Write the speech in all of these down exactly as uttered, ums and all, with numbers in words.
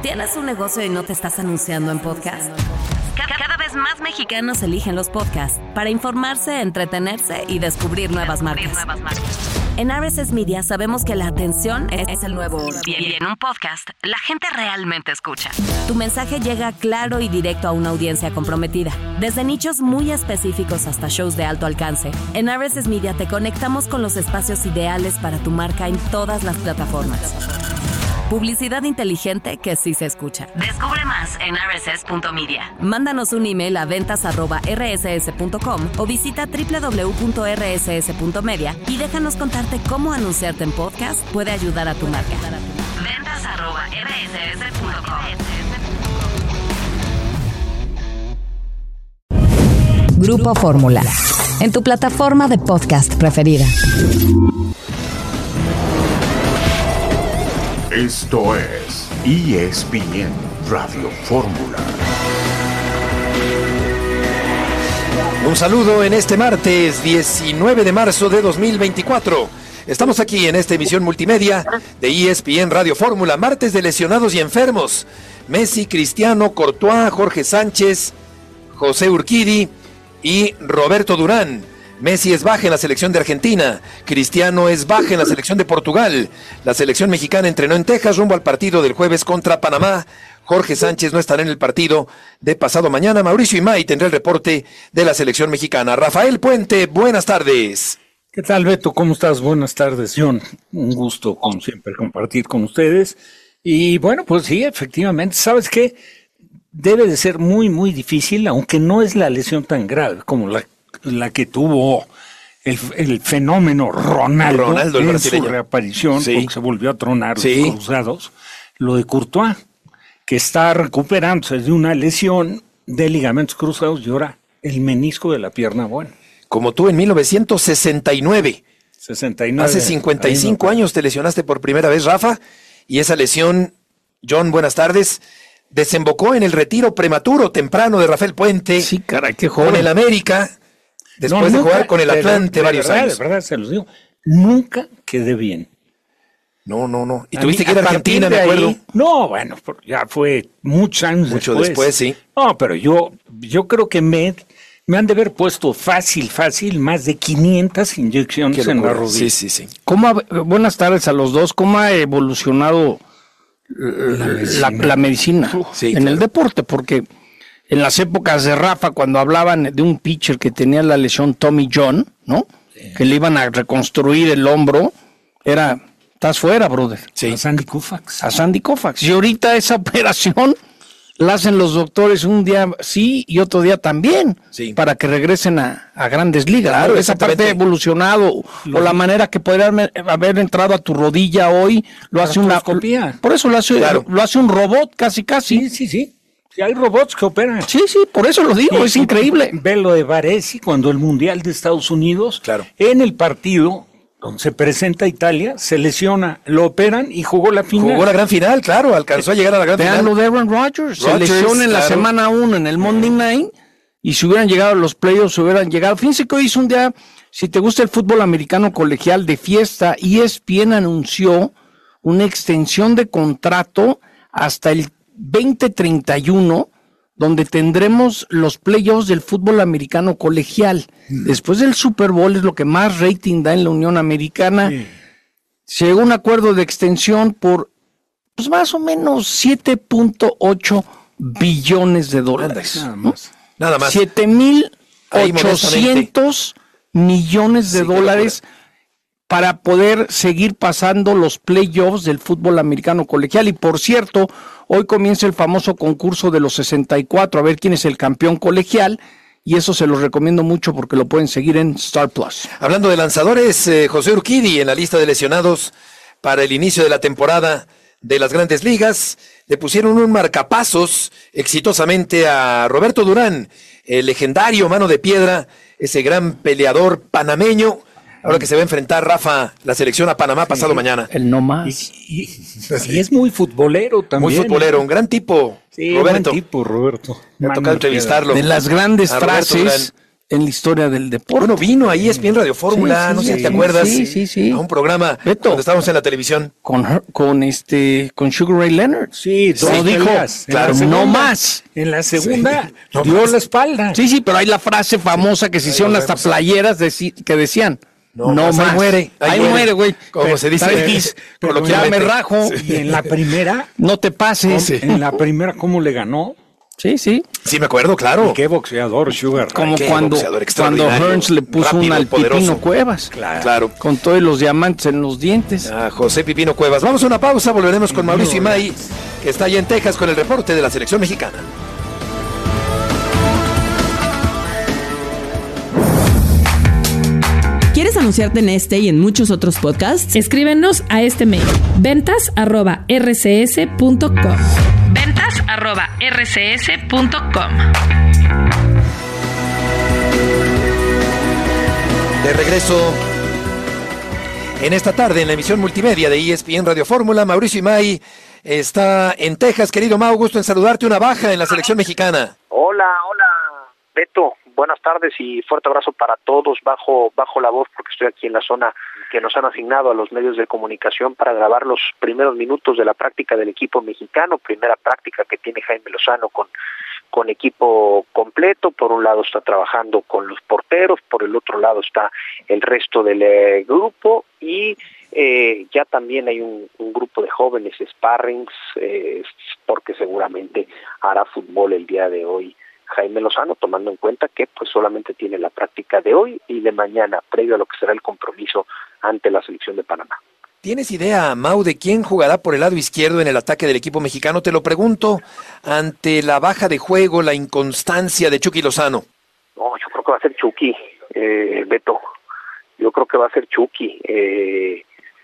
¿Tienes un negocio y no te estás anunciando en podcast? Cada vez más mexicanos eligen los podcasts para informarse, entretenerse y descubrir nuevas marcas. En R S S Media sabemos que la atención es el nuevo oro. Y en un podcast, la gente realmente escucha. Tu mensaje llega claro y directo a una audiencia comprometida. Desde nichos muy específicos hasta shows de alto alcance, en R S S Media te conectamos con los espacios ideales para tu marca en todas las plataformas. Publicidad inteligente que sí se escucha. Descubre más en r s s punto media. Mándanos un email a ventas arroba r s s punto com o visita doble u doble u doble u punto r s s punto media y déjanos contarte cómo anunciarte en podcast puede ayudar a tu marca. ventas arroba r s s punto com. Grupo Fórmula, en tu plataforma de podcast preferida. Esto es E S P N Radio Fórmula. Un saludo en este martes diecinueve de marzo de dos mil veinticuatro. Estamos aquí en esta emisión multimedia de E S P N Radio Fórmula, martes de lesionados y enfermos. Messi, Cristiano, Courtois, Jorge Sánchez, José Urquidi y Roberto Durán. Messi es baja en la selección de Argentina, Cristiano es baja en la selección de Portugal, la selección mexicana entrenó en Texas rumbo al partido del jueves contra Panamá, Jorge Sánchez no estará en el partido de pasado mañana, Mauricio Imay tendrá el reporte de la selección mexicana. Rafael Puente, buenas tardes. ¿Qué tal, Beto? ¿Cómo estás? Buenas tardes, John. Un gusto, como siempre, compartir con ustedes. Y bueno, pues sí, efectivamente, ¿sabes qué? Debe de ser muy, muy difícil, aunque no es la lesión tan grave como la la que tuvo el, el fenómeno Ronaldo, Ronaldo el en brasileño. Su reaparición, sí, porque se volvió a tronar sí. los cruzados. Lo de Courtois, que está recuperándose de una lesión de ligamentos cruzados y ahora el menisco de la pierna buena. Como tú en mil novecientos sesenta y nueve. sesenta y nueve. Hace cincuenta y cinco años te lesionaste por primera vez, Rafa, y esa lesión, John, buenas tardes, desembocó en el retiro prematuro, temprano de Rafael Puente. Sí, caray, qué joven. Con el América. Después no, de nunca, jugar con el Atlante de, de varios verdad, años. De verdad, se los digo. Nunca quedé bien. No, no, no. Y A tuviste mí, que ir a a Argentina, partir me de acuerdo. Ahí, no, bueno, ya fue muchos años Mucho después. después, sí. No, pero yo, yo creo que me, me han de haber puesto fácil, fácil, más de quinientas inyecciones en la rodilla. Sí, sí, sí. ¿Cómo ha, buenas tardes a los dos. ¿Cómo ha evolucionado la medicina, la, la medicina sí, en claro. el deporte? Porque en las épocas de Rafa, cuando hablaban de un pitcher que tenía la lesión Tommy John, ¿no? Sí. Que le iban a reconstruir el hombro, era, estás fuera, brother. Sí. A Sandy Koufax. A Sandy Koufax. Y ahorita esa operación la hacen los doctores un día sí y otro día también, sí. para que regresen a, a grandes ligas. Claro, ¿no? Esa parte ha evolucionado, lo o la manera que podría haber entrado a tu rodilla hoy, lo hace una... Por eso lo hace, claro. lo, lo hace un robot casi, casi. Sí, sí, sí. Si hay robots que operan. Sí, sí, por eso lo digo, y, es increíble. Ve lo de Baresi cuando el Mundial de Estados Unidos, claro. en el partido donde se presenta Italia, se lesiona, lo operan y jugó la final. Jugó la gran final, claro, alcanzó a llegar a la gran Vean final. Vean lo de Aaron Rodgers, se Rodgers, lesiona en la claro. semana uno en el Monday Night, y si hubieran llegado a los playoffs, hubieran llegado. Fíjense que hoy es un día, si te gusta el fútbol americano colegial, de fiesta. E S P N anunció una extensión de contrato hasta el veinte treinta y uno, donde tendremos los playoffs del fútbol americano colegial. Mm. Después del Super Bowl es lo que más rating da en la Unión Americana. Sí. Se llegó a un acuerdo de extensión por pues más o menos siete punto ocho billones de dólares. Nada más. ¿no? Nada más. siete mil ochocientos millones de sí, dólares para poder seguir pasando los playoffs del fútbol americano colegial. Y por cierto, hoy comienza el famoso concurso de los sesenta y cuatro, a ver quién es el campeón colegial, y eso se los recomiendo mucho porque lo pueden seguir en Star Plus. Hablando de lanzadores, eh, José Urquidi en la lista de lesionados para el inicio de la temporada de las Grandes Ligas. Le pusieron un marcapasos exitosamente a Roberto Durán, el legendario mano de piedra, ese gran peleador panameño. Ahora que se va a enfrentar, Rafa, la selección a Panamá pasado sí, mañana. El no más. Y, y, y es muy futbolero también. Muy futbolero, un gran tipo, sí, Roberto. Buen tipo, Roberto. Me ha tocado entrevistarlo. De las grandes frases en la historia del deporte. Bueno, vino a E S P N Radio Fórmula, Sí, no sí, sé si te sí, acuerdas. sí, sí, sí. A un programa Beto. cuando estábamos en la televisión. Con, Her- con este, con Sugar Ray Leonard. Sí, dos Lo dijo, peleas. En claro, la segunda- no más. En la segunda Sí, no dio más. la espalda. Sí, sí, pero hay la frase famosa que se hicieron lo hasta vemos. playeras deci- que decían, no, No más, más. ahí muere, ahí Ahí muere. muere, güey. Como Pero- se dice, ¿sabes? pero Por lo que ya me coloquialmente. rajo. Y en la primera, No te pases. Sí. en la primera, ¿cómo le ganó? Sí, sí. Sí, me acuerdo, claro. Y qué boxeador, Sugar Ray. Como qué cuando, boxeador cuando extraordinario, Hearns le puso rápido, una al poderoso. Pipino Cuevas. Claro. claro. Con todos los diamantes en los dientes. A José Pipino Cuevas. Vamos a una pausa, volveremos con Mauricio Imay, que está allá en Texas con el reporte de la selección mexicana. ¿Quieres anunciarte en este y en muchos otros podcasts? Escríbenos a este mail, ventas arroba r c s punto com. ventas arroba r c s punto com. De regreso en esta tarde en la emisión multimedia de E S P N Radio Fórmula. Mauricio Imay está en Texas. Querido Mau, gusto en saludarte. Una baja en la selección mexicana. Hola, hola, Beto. Buenas tardes y fuerte abrazo para todos. Bajo, bajo la voz porque estoy aquí en la zona que nos han asignado a los medios de comunicación para grabar los primeros minutos de la práctica del equipo mexicano. Primera práctica que tiene Jaime Lozano con con equipo completo. Por un lado está trabajando con los porteros, por el otro lado está el resto del eh, grupo y eh, ya también hay un, un grupo de jóvenes sparrings eh, porque seguramente hará fútbol el día de hoy Jaime Lozano, tomando en cuenta que pues solamente tiene la práctica de hoy y de mañana, previo a lo que será el compromiso ante la selección de Panamá. ¿Tienes idea, Mau, de quién jugará por el lado izquierdo en el ataque del equipo mexicano? Te lo pregunto ante la baja de juego, la inconstancia de Chucky Lozano. No, yo creo que va a ser Chucky, eh, Beto. Yo creo que va a ser Chucky. Eh,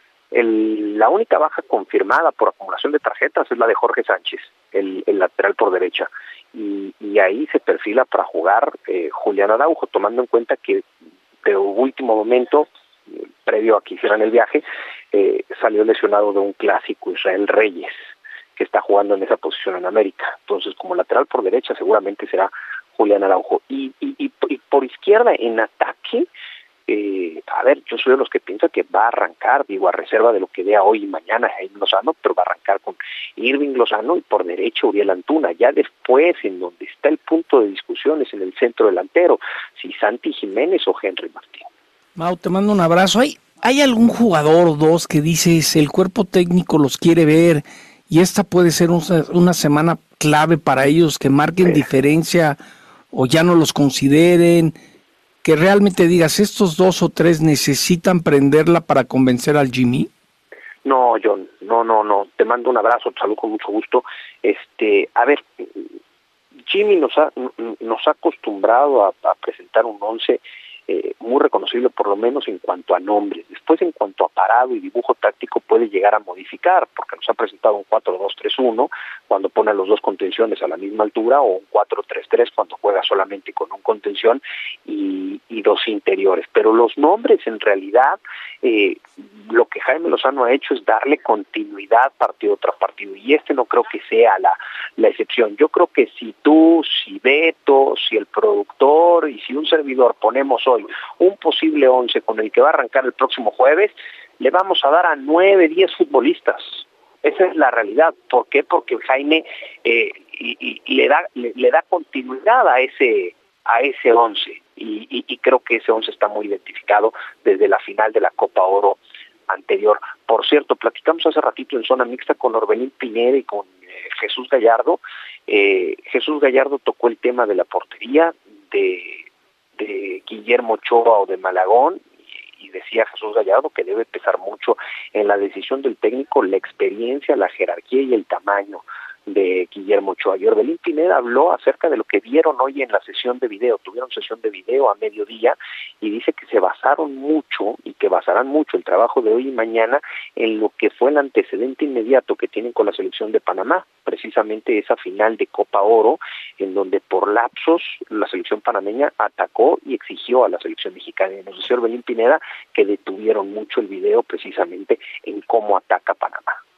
el, la única baja confirmada por acumulación de tarjetas es la de Jorge Sánchez, el, el lateral por derecha. Y, y ahí se perfila para jugar eh, Julián Araujo, tomando en cuenta que de último momento, previo a que hicieran el viaje, eh, salió lesionado de un clásico, Israel Reyes, que está jugando en esa posición en América. Entonces, como lateral por derecha, seguramente será Julián Araujo. Y, y, y, y por izquierda, en ataque, eh, a ver, yo soy de los que piensa que va a arrancar, digo, a reserva de lo que vea hoy y mañana Jaime Lozano, pero va a arrancar con Irving Lozano y por derecha Uriel Antuna. Ya después, en donde está el punto de discusión, es en el centro delantero, si Santi Jiménez o Henry Martín. Mau, te mando un abrazo. ¿Hay, ¿Hay algún jugador o dos que dices, el cuerpo técnico los quiere ver y esta puede ser una, una semana clave para ellos, que marquen sí. diferencia o ya no los consideren, que realmente digas, estos dos o tres necesitan prenderla para convencer al Jimmy? No, John, no, no, no, te mando un abrazo, te saludo con mucho gusto. Este, a ver, Jimmy nos ha, nos ha acostumbrado a, a presentar un once Eh, muy reconocible, por lo menos en cuanto a nombres. Después, en cuanto a parado y dibujo táctico, puede llegar a modificar, porque nos ha presentado un cuatro dos tres uno cuando pone a los dos contenciones a la misma altura, o un cuatro tres tres cuando juega solamente con un contención y, y dos interiores. Pero los nombres, en realidad, eh, lo que Jaime Lozano ha hecho es darle continuidad partido tras partido, y este no creo que sea la, la excepción. Yo creo que si tú, si Beto, si el productor y si un servidor ponemos hoy un posible once con el que va a arrancar el próximo jueves, le vamos a dar a nueve, diez futbolistas. Esa es la realidad. ¿Por qué? Porque Jaime eh, y, y le da le, le da continuidad a ese a ese once y, y, y creo que ese once está muy identificado desde la final de la Copa Oro anterior. Por cierto, platicamos hace ratito en zona mixta con Orbelín Pineda y con eh, Jesús Gallardo. Eh, Jesús Gallardo tocó el tema de la portería de de Guillermo Ochoa o de Malagón, y decía Jesús Gallardo que debe pesar mucho en la decisión del técnico la experiencia, la jerarquía y el tamaño de Guillermo Ochoa. Y Orbelín Pineda habló acerca de lo que vieron hoy en la sesión de video. Tuvieron sesión de video a mediodía y dice que se basaron mucho y que basarán mucho el trabajo de hoy y mañana en lo que fue el antecedente inmediato que tienen con la selección de Panamá, precisamente esa final de Copa Oro, en donde por lapsos la selección panameña atacó y exigió a la selección mexicana. Y nos decía Orbelín Pineda que detuvieron mucho el video precisamente en cómo ataca Panamá.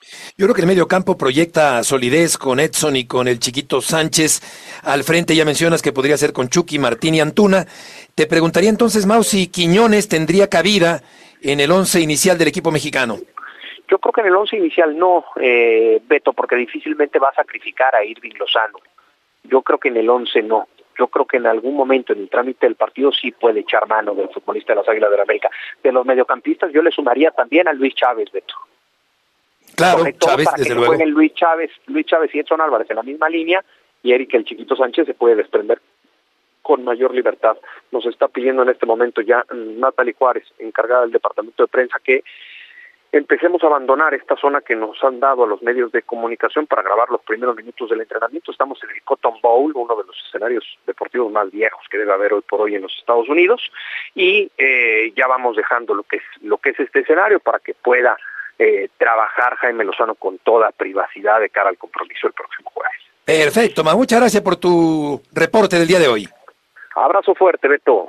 Yo creo que el medio campo proyecta solidez con Edson y con el chiquito Sánchez. Al frente ya mencionas que podría ser con Chucky, Martín y Antuna. Te preguntaría entonces, Mau, si Quiñones tendría cabida en el once inicial del equipo mexicano. Yo creo que en el once inicial no, eh, Beto, porque difícilmente va a sacrificar a Irving Lozano. Yo creo que en el once no. Yo creo que en algún momento en el trámite del partido sí puede echar mano del futbolista de las Águilas del América. De los mediocampistas yo le sumaría también a Luis Chávez, Beto. Claro, Sobre todo Chávez, para desde que luego. jueguen Luis Chávez, Luis Chávez y Edson Álvarez en la misma línea, y Eric el chiquito Sánchez se puede desprender con mayor libertad. Nos está pidiendo en este momento ya Natalie Juárez, encargada del departamento de prensa, que empecemos a abandonar esta zona que nos han dado a los medios de comunicación para grabar los primeros minutos del entrenamiento. Estamos en el Cotton Bowl, uno de los escenarios deportivos más viejos que debe haber hoy por hoy en los Estados Unidos, y eh, ya vamos dejando lo que es lo que es este escenario para que pueda eh, trabajar Jaime Lozano con toda privacidad de cara al compromiso el próximo jueves. Perfecto, Ma, muchas gracias por tu reporte del día de hoy. Abrazo fuerte, Beto.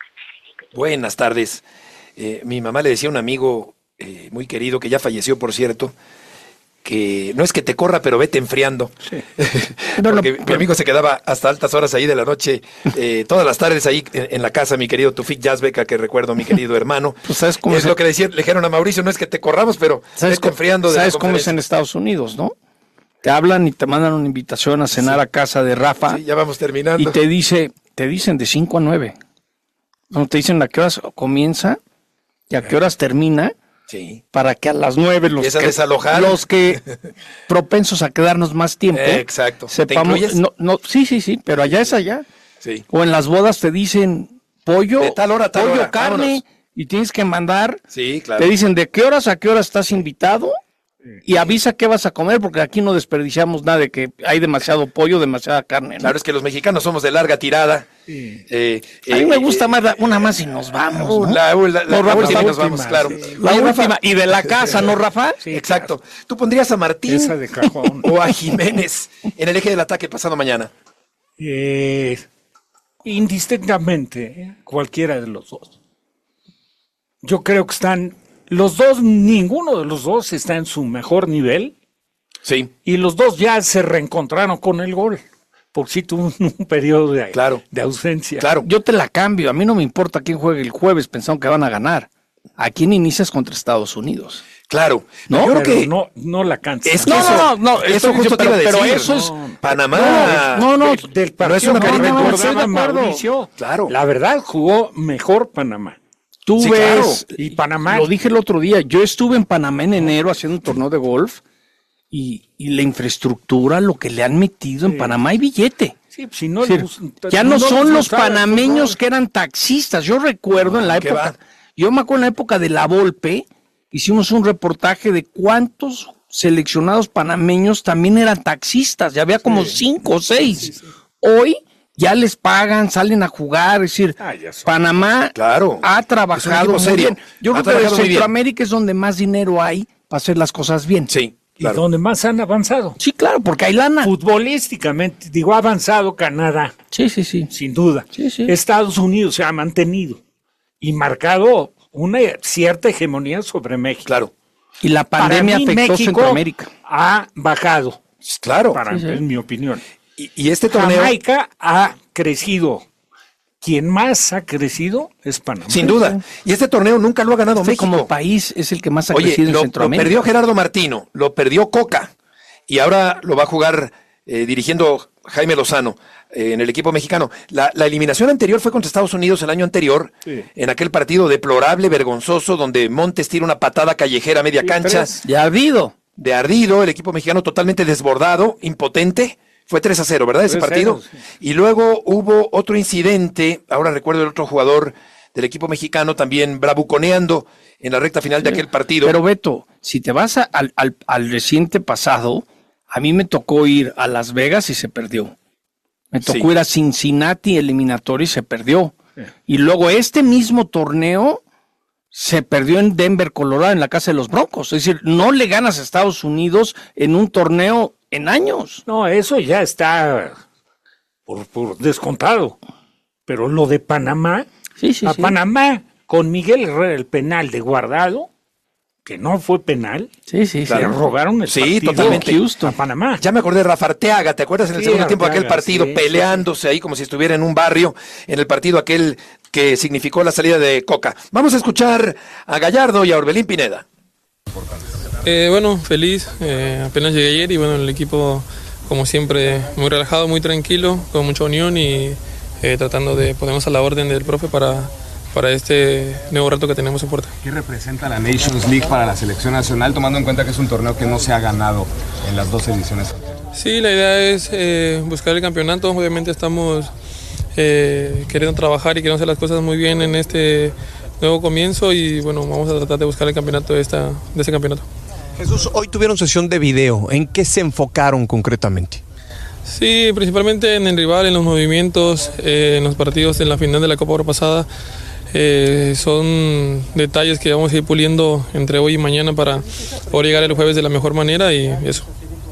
Buenas tardes. Eh, mi mamá le decía a un amigo eh, muy querido, que ya falleció, por cierto, que no es que te corra, pero vete enfriando. Sí. Porque no, no, mi amigo se quedaba hasta altas horas ahí de la noche, eh, todas las tardes ahí en, en la casa, mi querido Tufik Yazbek, que recuerdo, mi querido hermano. Pues ¿sabes cómo es se... lo que decía, le dijeron a Mauricio, no es que te corramos, pero vete enfriando. De ¿Sabes cómo es en Estados Unidos, no? Te hablan y te mandan una invitación a cenar sí. a casa de Rafa. Sí, ya vamos terminando. Y te dice, te dicen de cinco a nueve. Cuando te dicen a qué horas comienza y a qué horas termina. Sí. Para que a las nueve los que, los que propensos a quedarnos más tiempo. Eh, exacto. Sepamos, no, no, sí, sí, sí, pero allá es allá. Sí. O en las bodas te dicen pollo, de tal hora, tal pollo, hora. carne, Vámonos. Y tienes que mandar. Sí, claro. Te dicen de qué horas a qué horas estás invitado. Y avisa qué vas a comer, porque aquí no desperdiciamos nada de que hay demasiado pollo, demasiada carne, ¿no? Claro, es que los mexicanos somos de larga tirada. Sí. Eh, a mí eh, me gusta eh, más la, una más y nos vamos, ¿no? La, la, la, la, la última, nos vamos, claro. Sí. La Oye, última, Rafa, y de la casa, ¿no, Rafa? Sí, exacto. Claro. ¿Tú pondrías a Martín Esa de cajón. o a Jiménez en el eje del ataque pasado mañana? Eh, indistintamente, cualquiera de los dos. Yo creo que están... Los dos, ninguno de los dos está en su mejor nivel. Sí. Y los dos ya se reencontraron con el gol. Porque sí tuvo un, un periodo de, claro. de ausencia. Claro. Yo te la cambio. A mí no me importa quién juegue el jueves pensando que van a ganar. ¿A quién inicias contra Estados Unidos? Claro. No, yo creo pero que no, no la cansa. Es que no, eso, no, no, eso justo pero, te iba a decir. Pero eso es no, Panamá. No, no, del, del no es una que no, no, recordaba Mauricio. Claro. La verdad jugó mejor Panamá. Tú sí, ves, claro. y Panamá. Lo dije el otro día, yo estuve en Panamá en enero haciendo un torneo de golf y, y la infraestructura, lo que le han metido sí. en Panamá hay billete. Sí, si no, es decir, gusta, ya no, no son los gustaba, panameños no. que eran taxistas. Yo recuerdo no, en la época, va? yo me acuerdo en la época de La Volpe, hicimos un reportaje de cuántos seleccionados panameños también eran taxistas. Ya había como sí. cinco o seis. Sí, sí. Hoy ya les pagan, salen a jugar, es decir, ah, Panamá claro. ha trabajado muy serio. bien. Yo ha creo que en Centroamérica es donde más dinero hay para hacer las cosas bien. Sí, claro. Y donde más han avanzado. Sí, claro, porque hay lana. Futbolísticamente, digo, ha avanzado Canadá. Sí, sí, sí. Sin duda. Sí, sí. Estados Unidos se ha mantenido y marcado una cierta hegemonía sobre México. Claro. Y la pandemia mí, afectó México Centroamérica. Ha bajado. Claro. Para sí, sí. en mi opinión. Y, y este torneo... Jamaica ha crecido. Quien más ha crecido es Panamá. Sin duda. Y este torneo nunca lo ha ganado este México. Como país es el que más ha Oye, crecido lo, en Centroamérica. Lo perdió Gerardo Martino, lo perdió Coca. Y ahora lo va a jugar eh, dirigiendo Jaime Lozano eh, en el equipo mexicano. La, la eliminación anterior fue contra Estados Unidos el año anterior, sí. en aquel partido deplorable, vergonzoso, donde Montes tira una patada callejera a media sí, cancha. De ardido. De ardido, el equipo mexicano totalmente desbordado, impotente. Fue tres a cero, ¿verdad? Ese partido. Sí. Y luego hubo otro incidente, ahora recuerdo el otro jugador del equipo mexicano también bravuconeando en la recta final sí. de aquel partido. Pero Beto, si te vas a, al, al, al reciente pasado, a mí me tocó ir a Las Vegas y se perdió. Me tocó sí. ir a Cincinnati eliminatorio y se perdió. Sí. Y luego este mismo torneo se perdió en Denver, Colorado, en la casa de los Broncos. Es decir, no le ganas a Estados Unidos en un torneo en años. No, eso ya está por, por descontado. Pero lo de Panamá, sí, sí, a sí. Panamá, con Miguel Herrera, el penal de Guardado, que no fue penal. Sí, sí, claro. Le robaron el sí, partido totalmente. Houston, a Panamá. Ya me acordé de Rafa Arteaga, ¿te acuerdas en el Sí, segundo tiempo de aquel Arteaga, partido sí, peleándose sí, sí. ahí como si estuviera en un barrio, en el partido aquel que significó la salida de Coca? Vamos a escuchar a Gallardo y a Orbelín Pineda. Eh, bueno, feliz, eh, apenas llegué ayer y bueno, el equipo como siempre muy relajado, muy tranquilo, con mucha unión y eh, tratando de ponernos a la orden del profe para, para este nuevo reto que tenemos en puerta. ¿Qué representa la Nations League para la selección nacional, tomando en cuenta que es un torneo que no se ha ganado en las dos ediciones? Sí, la idea es eh, buscar el campeonato. Obviamente estamos eh, queriendo trabajar y queremos hacer las cosas muy bien en este nuevo comienzo y bueno, vamos a tratar de buscar el campeonato de, esta, de este campeonato. Jesús, hoy tuvieron sesión de video. ¿En qué se enfocaron concretamente? Sí, principalmente en el rival, en los movimientos, eh, en los partidos en la final de la Copa Oro pasada. Eh, son detalles que vamos a ir puliendo entre hoy y mañana para poder llegar el jueves de la mejor manera y eso.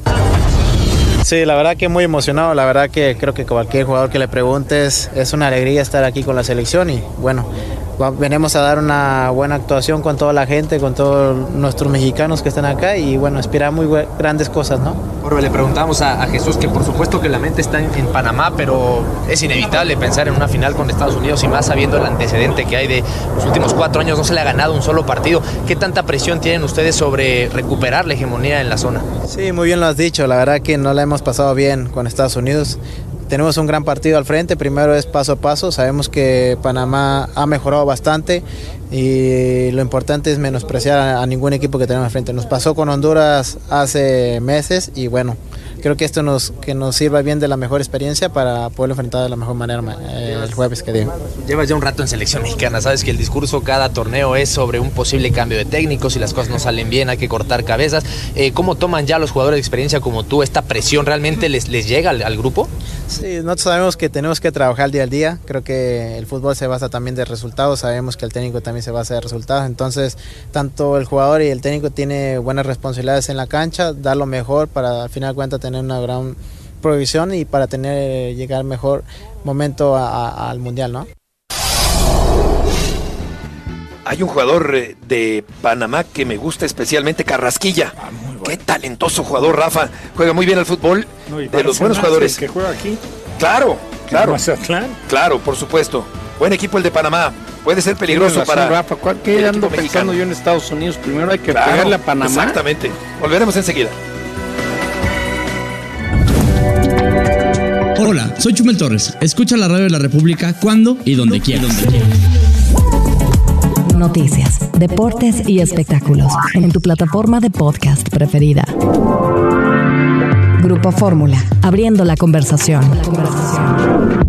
Sí, la verdad que muy emocionado, la verdad que creo que cualquier jugador que le preguntes es una alegría estar aquí con la selección y bueno, venimos a dar una buena actuación con toda la gente, con todos nuestros mexicanos que están acá y bueno, aspirar muy grandes cosas, ¿no? Orbe, le preguntamos a, a Jesús que por supuesto que la mente está en, en Panamá, pero es inevitable pensar en una final con Estados Unidos y más sabiendo el antecedente que hay de los últimos cuatro años, no se le ha ganado un solo partido. ¿Qué tanta presión tienen ustedes sobre recuperar la hegemonía en la zona? Sí, muy bien lo has dicho, la verdad que no la hemos pasado bien con Estados Unidos. Tenemos un gran partido al frente, primero es paso a paso, sabemos que Panamá ha mejorado bastante y lo importante es menospreciar a, a ningún equipo que tenemos al frente. Nos pasó con Honduras hace meses y bueno, creo que esto nos, que nos sirva bien de la mejor experiencia para poder enfrentar de la mejor manera eh, el jueves que digo. Llevas ya un rato en selección mexicana, sabes que el discurso cada torneo es sobre un posible cambio de técnico, si las cosas no salen bien hay que cortar cabezas. Eh, ¿Cómo toman ya los jugadores de experiencia como tú esta presión? ¿Realmente les, les llega al, al grupo? Sí, nosotros sabemos que tenemos que trabajar día al día, creo que el fútbol se basa también de resultados, sabemos que el técnico también se basa de resultados, entonces tanto el jugador y el técnico tiene buenas responsabilidades en la cancha, dar lo mejor para al final de cuentas tener una gran provisión y para tener llegar mejor momento a, a, al Mundial, ¿no? Hay un jugador de Panamá que me gusta especialmente, Carrasquilla. Ah, bueno. Qué talentoso jugador, Rafa. Juega muy bien al fútbol. No, de los buenos jugadores. Que juega aquí. Claro, claro. Mazatlán. Claro, por supuesto. Buen equipo el de Panamá. Puede ser peligroso razón, para Rafa, ¿qué ando pensando mexicano? Yo en Estados Unidos? Primero hay que claro, pegarle a Panamá. Exactamente. Volveremos enseguida. Hola, soy Chumel Torres. Escucha la radio de la República cuando y donde quieras. Noticias, deportes y espectáculos en tu plataforma de podcast preferida. Grupo Fórmula, abriendo la conversación. La conversación.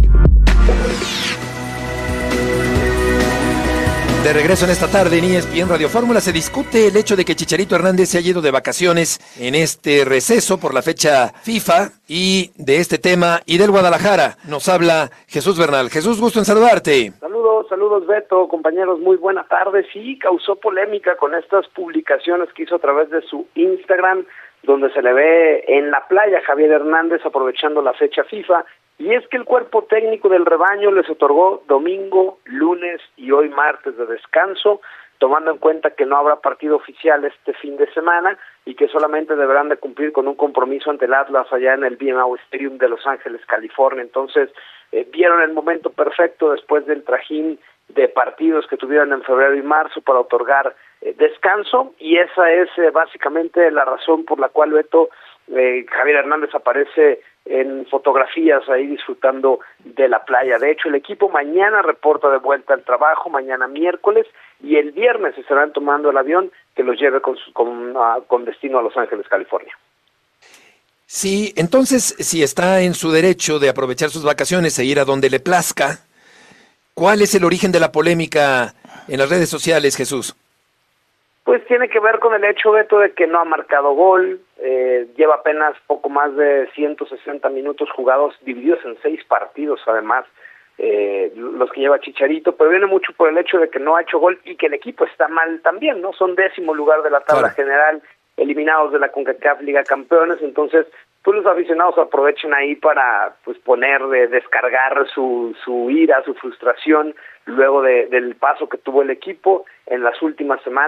De regreso en esta tarde en E S P N Radio Fórmula se discute el hecho de que Chicharito Hernández se haya ido de vacaciones en este receso por la fecha FIFA y de este tema y del Guadalajara nos habla Jesús Bernal. Jesús, gusto en saludarte. Saludos, saludos Beto, compañeros, muy buena tarde. Sí, causó polémica con estas publicaciones que hizo a través de su Instagram, donde se le ve en la playa Javier Hernández aprovechando la fecha FIFA. Y es que el cuerpo técnico del rebaño les otorgó domingo, lunes y hoy martes de descanso, tomando en cuenta que no habrá partido oficial este fin de semana y que solamente deberán de cumplir con un compromiso ante el Atlas allá en el B M O Stadium de Los Ángeles, California. Entonces, eh, vieron el momento perfecto después del trajín de partidos que tuvieron en febrero y marzo para otorgar eh, descanso, y esa es eh, básicamente la razón por la cual Beto eh, Javier Hernández aparece en fotografías ahí disfrutando de la playa. De hecho, el equipo mañana reporta de vuelta al trabajo, mañana miércoles, y el viernes estarán tomando el avión que los lleve con, su, con, uh, con destino a Los Ángeles, California. Sí, entonces, si está en su derecho de aprovechar sus vacaciones e ir a donde le plazca, ¿cuál es el origen de la polémica en las redes sociales, Jesús? Pues tiene que ver con el hecho, Beto, de que no ha marcado gol, eh, lleva apenas poco más de ciento sesenta minutos jugados, divididos en seis partidos además, eh, los que lleva Chicharito, pero viene mucho por el hecho de que no ha hecho gol y que el equipo está mal también, ¿no? Son décimo lugar de la tabla claro. general, eliminados de la CONCACAF Liga Campeones, entonces pues los aficionados aprovechen ahí para pues poner, de descargar su, su ira, su frustración, luego de, del paso que tuvo el equipo en las últimas semanas,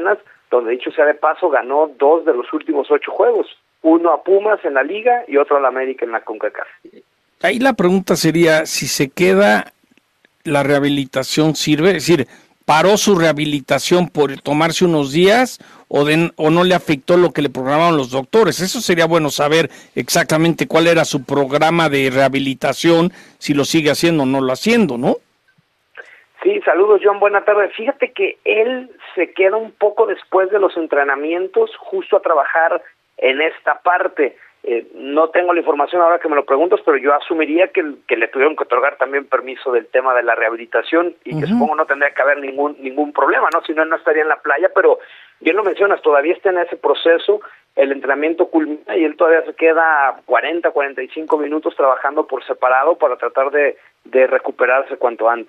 donde dicho sea de paso ganó dos de los últimos ocho juegos, uno a Pumas en la Liga y otro a la América en la CONCACAF. Ahí la pregunta sería, si se queda, ¿la rehabilitación sirve? Es decir, ¿paró su rehabilitación por tomarse unos días o, de, o no le afectó lo que le programaron los doctores? Eso sería bueno saber exactamente cuál era su programa de rehabilitación, si lo sigue haciendo o no lo haciendo, ¿no? Sí, saludos, John, buena tarde. Fíjate que él se queda un poco después de los entrenamientos justo a trabajar en esta parte. Eh, no tengo la información ahora que me lo preguntas, pero yo asumiría que, que le tuvieron que otorgar también permiso del tema de la rehabilitación y uh-huh. que supongo no tendría que haber ningún ningún problema, ¿no? Si no, no estaría en la playa, pero bien lo mencionas, todavía está en ese proceso, el entrenamiento culmina y él todavía se queda cuarenta, cuarenta y cinco minutos trabajando por separado para tratar de, de recuperarse cuanto antes.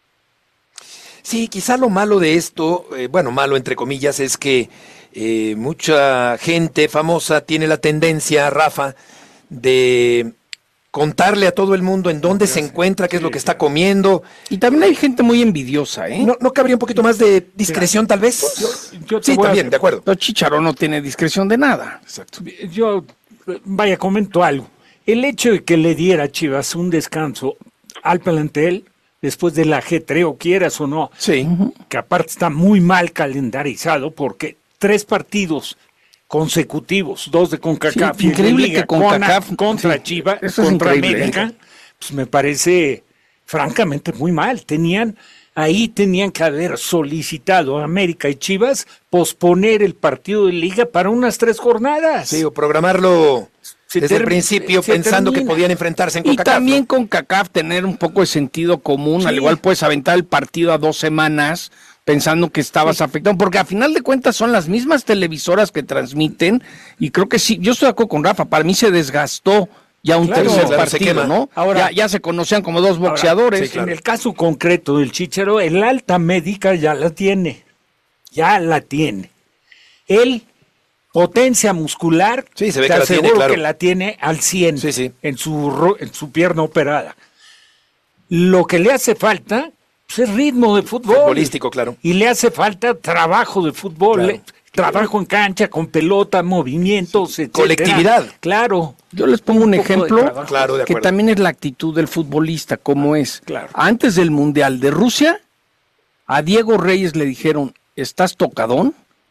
Sí, quizá lo malo de esto, eh, bueno, malo entre comillas, es que eh, mucha gente famosa tiene la tendencia, Rafa, de contarle a todo el mundo en dónde se encuentra, qué es lo que está comiendo. Y también hay gente muy envidiosa, ¿eh? ¿No, no cabría un poquito más de discreción, tal vez? Yo, yo sí, también, a... de acuerdo. Pero Chicharo no tiene discreción de nada. Exacto. Yo, vaya, comento algo. El hecho de que le diera a Chivas un descanso al plantel, después del ajetreo, quieras o no, sí. que aparte está muy mal calendarizado, porque tres partidos consecutivos, dos de CONCACAF, sí, increíble que CONCACAF contra sí, Chivas, eso contra es increíble, América, ¿eh? Pues me parece francamente muy mal. Tenían, ahí tenían que haber solicitado a América y Chivas posponer el partido de Liga para unas tres jornadas. Sí, o programarlo se desde ter- el principio se pensando termina. que podían enfrentarse en Y CONCACAF. también ¿no? con CONCACAF tener un poco de sentido común, Sí. al igual puedes aventar el partido a dos semanas pensando que estabas Sí. afectado, porque a final de cuentas son las mismas televisoras que transmiten, y creo que sí, yo estoy de acuerdo con Rafa, para mí se desgastó ya un Claro, tercer claro, se partido, quema. ¿no? Ahora- ya, ya se conocían como dos boxeadores. Ahora, sí, claro. En el caso concreto del Chicharo, el alta médica ya la tiene, ya la tiene. Él, potencia muscular, Sí, se ve te que la tiene, aseguro claro. que la tiene al cien Sí, sí. En, su, ro- en su pierna operada. Lo que le hace falta pues, es ritmo de fútbol. Futbolístico, claro. Y le hace falta trabajo de fútbol, Claro. le- trabajo en cancha, con pelota, movimientos, etcétera. Colectividad. Claro. Yo les pongo un Un poco de ejemplo trabajo. Claro, de que acuerdo. también es la actitud del futbolista, como es. Claro. Antes del Mundial de Rusia, a Diego Reyes le dijeron, estás tocadón,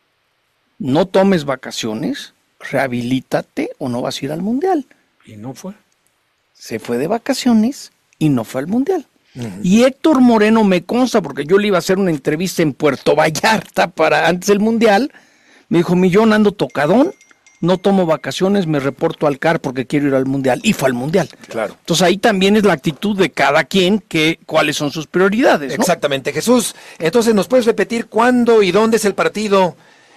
no tomes vacaciones, rehabilítate o no vas a ir al Mundial. Y no fue. Se fue de vacaciones y no fue al Mundial. Uh-huh. Y Héctor Moreno me consta, porque yo le iba a hacer una entrevista en Puerto Vallarta para antes del Mundial, me dijo, Millón, ando tocadón, no tomo vacaciones, me reporto al C A R porque quiero ir al Mundial. Y fue al Mundial. Claro. Entonces ahí también es la actitud de cada quien, que cuáles son sus prioridades, ¿no? Exactamente. Jesús, entonces, ¿nos puedes repetir cuándo y dónde es el partido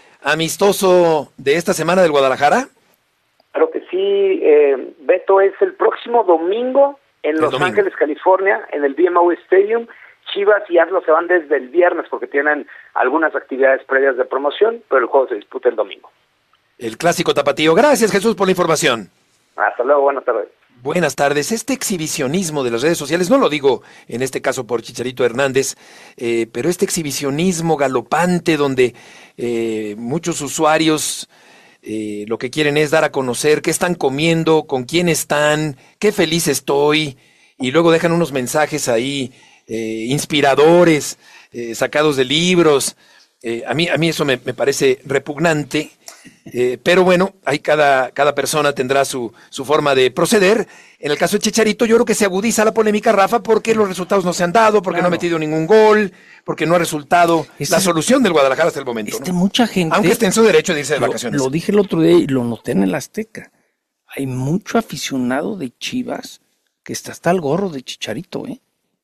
amistoso de esta semana del Guadalajara? Claro que sí, eh, Beto, es el próximo domingo en El Los domingo. Ángeles, California, en el B M O Stadium. Chivas y Atlas se van desde el viernes porque tienen algunas actividades previas de promoción, pero el juego se disputa el domingo. El clásico tapatío. Gracias, Jesús, por la información. Hasta luego, buenas tardes. Buenas tardes. Este exhibicionismo de las redes sociales, no lo digo en este caso por Chicharito Hernández, eh, pero este exhibicionismo galopante donde eh, muchos usuarios eh, lo que quieren es dar a conocer qué están comiendo, con quién están, qué feliz estoy, y luego dejan unos mensajes ahí eh, inspiradores, eh, sacados de libros. Eh, a mí, a mí eso me, me parece repugnante. Eh, pero bueno, ahí cada, cada persona tendrá su, su forma de proceder. En el caso de Chicharito, yo creo que se agudiza la polémica, Rafa, porque los resultados no se han dado, porque Claro. no ha metido ningún gol, porque no ha resultado Este- la solución del Guadalajara hasta el momento. Este, ¿no? mucha gente, Aunque esté en su derecho de irse de lo, vacaciones. lo dije el otro día y lo noté en el Azteca, hay mucho aficionado de Chivas que está hasta el gorro de Chicharito, ¿eh?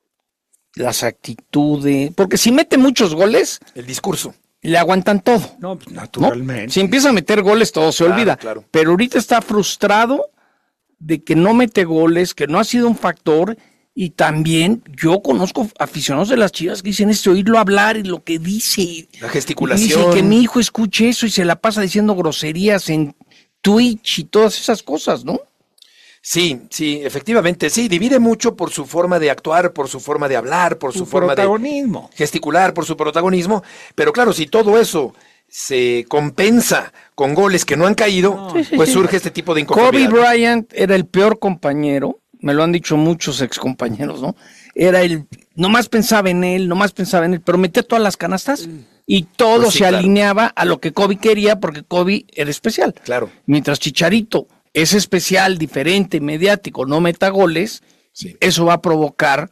Las actitudes, porque si mete muchos goles, El discurso. le aguantan todo. No, pues ¿no? naturalmente. Si empieza a meter goles, todo se Claro, olvida. claro. Pero ahorita está frustrado de que no mete goles, que no ha sido un factor. Y también yo conozco aficionados de las Chivas que dicen esto, oírlo hablar y lo que dice. La Y gesticulación. dice que mi hijo escuche eso y se la pasa diciendo groserías en Twitch y todas esas cosas, ¿no? Sí, sí, efectivamente, sí, divide mucho por su forma de actuar, por su forma de hablar, por su, Su forma protagonismo. de gesticular, por su protagonismo, pero claro, si todo eso se compensa con goles que no han caído, no. sí, sí, pues sí. surge este tipo de inconformidad. Kobe Bryant era el peor compañero, me lo han dicho muchos excompañeros, ¿no? Era el, nomás pensaba en él, nomás pensaba en él, pero metía todas las canastas y todo pues sí, se claro. alineaba a lo que Kobe quería, porque Kobe era especial. Claro. Mientras Chicharito es especial, diferente, mediático, no meta goles, sí. eso va a provocar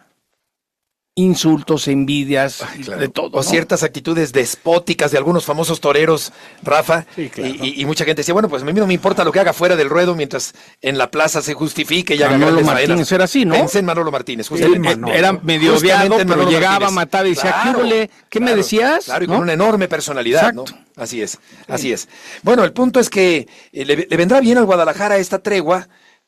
insultos, envidias, Ay, claro. de todo. O ¿no? ciertas actitudes despóticas de algunos famosos toreros, Rafa, sí, claro. y, y, y mucha gente decía, bueno, pues a mí no me importa lo que haga fuera del ruedo mientras en la plaza se justifique y haga Manolo Martínez era así, ¿no? Pensé en Manolo Martínez. Él, Manolo. Era medio odiado, pero llegaba, Martínez. mataba y decía, claro, ¿qué, ¿qué claro, me decías? Claro, y ¿no? con una enorme personalidad, Exacto. ¿no? Así es, así es. Bueno, el punto es que eh, le, le vendrá bien al Guadalajara esta tregua,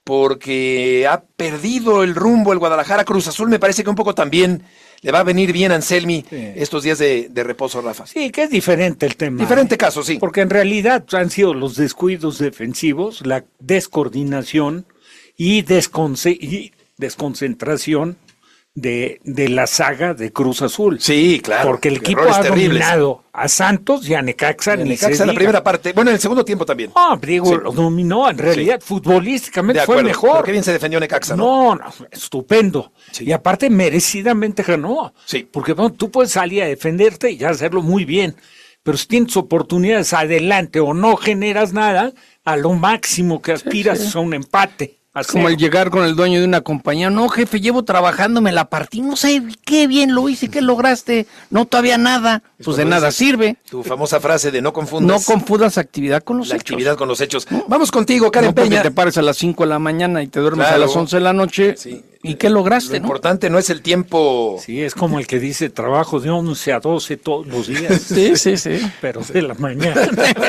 porque ha perdido el rumbo el Guadalajara. Cruz Azul me parece que un poco también le va a venir bien a Anselmi sí. estos días de, de reposo, Rafa. Sí, que es diferente el tema. Diferente caso, sí. Porque en realidad han sido los descuidos defensivos, la descoordinación y, desconce- y desconcentración de, de la saga de Cruz Azul. Sí, claro. Porque el equipo ha terribles. dominado a Santos y a Necaxa. Y a Necaxa en la primera parte. Bueno, en el segundo tiempo también. No, digo, sí. lo dominó. En realidad, sí. futbolísticamente fue mejor. Pero qué bien se defendió Necaxa, ¿no? No, no, estupendo. Sí. Y aparte, merecidamente ganó. Sí. Porque bueno, tú puedes salir a defenderte y hacerlo muy bien. Pero si tienes oportunidades adelante o no generas nada, a lo máximo que aspiras sí, sí. es a un empate. Es como el llegar con el dueño de una compañía. No, jefe, llevo trabajando, me la partí. No sé qué bien lo hice, qué lograste. No, todavía nada. Es pues de nada sirve. Tu famosa frase de no confundas. No confundas actividad con los la hechos. actividad con los hechos. ¿No? Vamos contigo, Karen no Peña. te pares a las cinco de la mañana y te duermes claro. a las once de la noche. Sí. ¿Y qué lograste? Lo ¿no? importante no es el tiempo. Sí, es como el que dice trabajo de once a doce todos los días. sí, sí, sí. Pero de la mañana.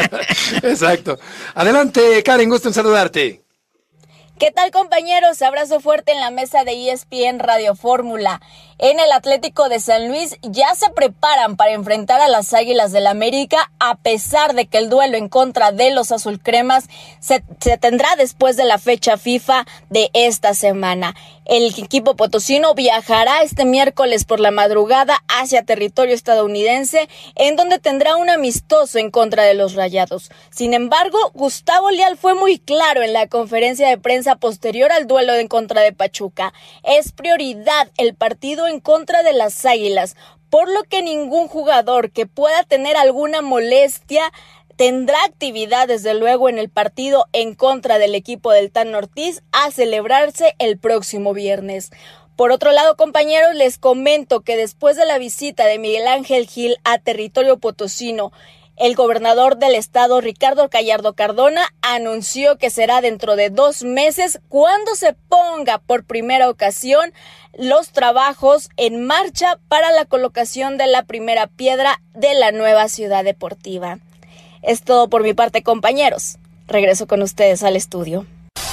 Exacto. Adelante, Karen, gusto en saludarte. ¿Qué tal, compañeros? Abrazo fuerte en la mesa de E S P N Radio Fórmula. En el Atlético de San Luis ya se preparan para enfrentar a las Águilas del América, a pesar de que el duelo en contra de los azulcremas se, se tendrá después de la fecha FIFA de esta semana. El equipo potosino viajará este miércoles por la madrugada hacia territorio estadounidense, en donde tendrá un amistoso en contra de los Rayados. Sin embargo, Gustavo Leal fue muy claro en la conferencia de prensa posterior al duelo en contra de Pachuca. Es prioridad el partido en contra de las Águilas, por lo que ningún jugador que pueda tener alguna molestia tendrá actividad desde luego en el partido en contra del equipo del Tan Ortiz a celebrarse el próximo viernes. Por otro lado, compañeros, les comento que después de la visita de Miguel Ángel Gil a territorio potosino, el gobernador del estado, Ricardo Gallardo Cardona, anunció que será dentro de dos meses cuando se ponga por primera ocasión los trabajos en marcha para la colocación de la primera piedra de la nueva ciudad deportiva. Es todo por mi parte, compañeros. Regreso con ustedes al estudio.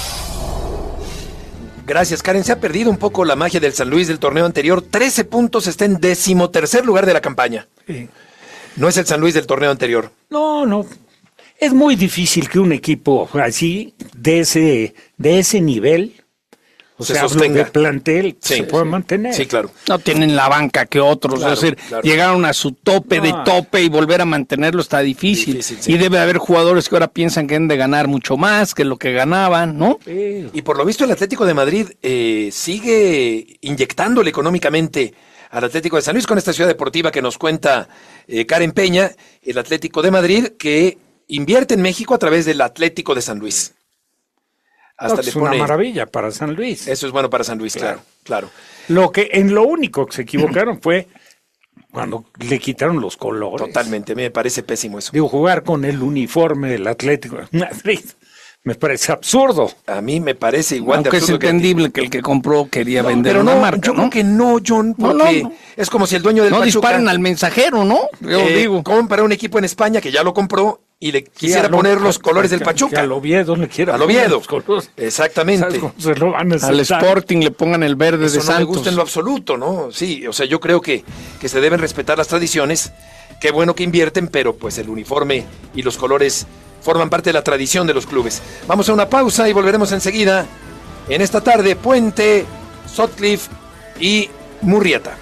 Gracias, Karen. Se ha perdido un poco la magia del San Luis del torneo anterior. trece puntos, está en decimotercer lugar de la campaña. Sí. No es el San Luis del torneo anterior. No, no. Es muy difícil que un equipo así, de ese, de ese nivel, o se sea, sostenga. de plantel, sí, se puede sí. mantener. Sí, claro. No tienen la banca que otros, claro, es decir, claro. llegaron a su tope no. de tope y volver a mantenerlo está difícil. difícil sí. Y debe haber jugadores que ahora piensan que han de ganar mucho más que lo que ganaban, ¿no? Sí. Y por lo visto el Atlético de Madrid eh, sigue inyectándole económicamente al Atlético de San Luis con esta ciudad deportiva que nos cuenta eh, Karen Peña, el Atlético de Madrid, que invierte en México a través del Atlético de San Luis. Hasta no, le es pone... una maravilla para San Luis. Eso es bueno para San Luis, claro, claro. Lo que, en lo único que se equivocaron fue cuando le quitaron los colores. Totalmente, me parece pésimo eso. Digo, jugar con el uniforme del Atlético de Madrid. Me parece absurdo. A mí me parece igual Aunque de absurdo. Aunque es entendible que, que el que compró quería no, vender pero una no, marca, yo ¿no? creo que no, John, porque no, no, no. es como si el dueño del no Pachuca... No disparen al mensajero, ¿no? Yo eh, digo. Compra un equipo en España que ya lo compró y le quisiera lo, poner los colores que, del Pachuca. Al Oviedo le quiera. Al Oviedo. Exactamente. Se lo van a al Sporting le pongan el verde Eso de no Santos. No me gusta en lo absoluto, ¿no? Sí, o sea, yo creo que, que se deben respetar las tradiciones. Qué bueno que invierten, pero pues el uniforme y los colores forman parte de la tradición de los clubes. Vamos a una pausa y volveremos enseguida. En esta tarde, Puente, Sutcliffe y Murrieta.